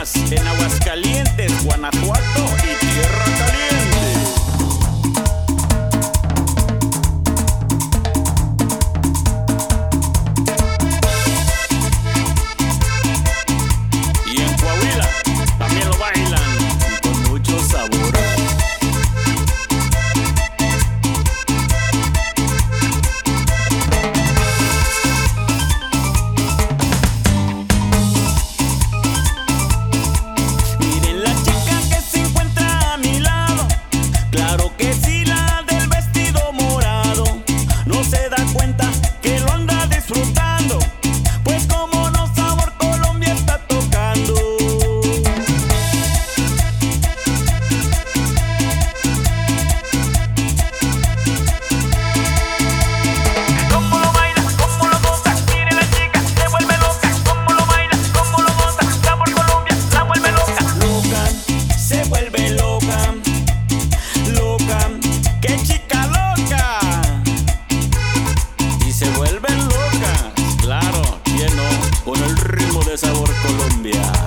Bonitas en Aguascalientes, Guanajuato y Tierra Caliente. Y en Coahuila también lo bailan con mucho sabor. Se vuelven locas, claro, ¿quién no? Con el ritmo de Sabor Colombia.